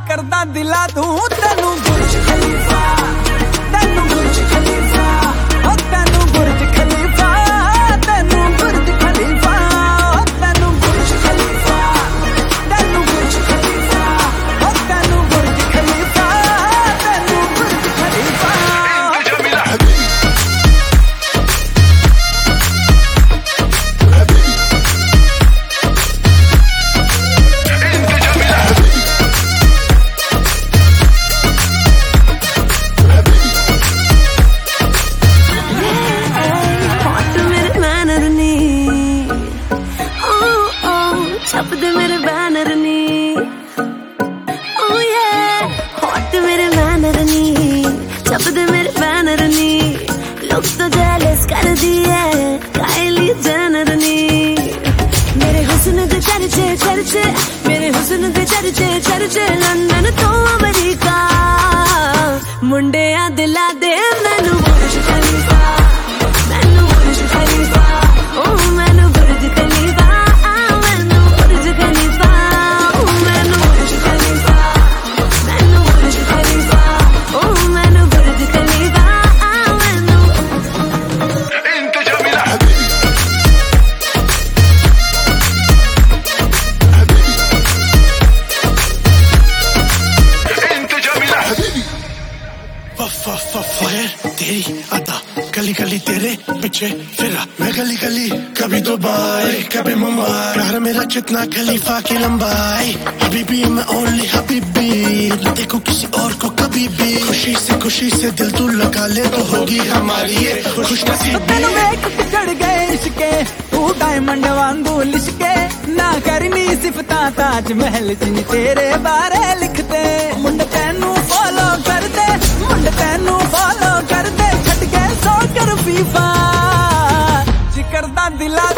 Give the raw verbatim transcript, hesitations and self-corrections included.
करदा दिला दूं तेनू बुर्ज खलीफा, तेनू बुर्ज खलीफा, ओ तेनू बुर्ज खलीफा, तेनू बुर्ज खलीफा, ओ तेनू बुर्ज खलीफा, तेनू बुर्ज खलीफा, ओ तेनू बुर्ज खलीफा, तेनू बुर्ज खलीफा। छपद मेरे बैनर नी, oh yeah, hot मेरे बैनर नी, छपद मेरे बैनर नी, लोग तो जेलस कर दिए काइली जेनर नी। मेरे हुस्न दे चर्चे चर्चे, मेरे हुस्न दे चर्चे चर्चे, लंदन तो अमेरिका, मुंडे आ दिला दे मैनू बुर्ज खलीफा, मैनू बुर्ज खलीफा, ओ मैनू बुर्ज खलीफा, तेरी अदा गली गली तेरे पीछे फिरा मैं गली गली, कभी दुबई कभी मुंबई, प्यार मेरा जितना खलीफा की लंबाई, हबीबी मैं ओनली हबीबी, न देखो किसी और को कभी भी, खुशी से खुशी से दिल तू लगा ले तो होगी हमारी ये खुशनसीबी। चढ़ गए इश्के तू डायमंड वांगू लिशके, ना करनी सिफता ताज महल जिन तेरे बारे लिखते, मुंड तेनू फॉलो कर दे, मुंड तेनू फॉलो कर दे, छट के सो कर फीफा, जिकर दा दिला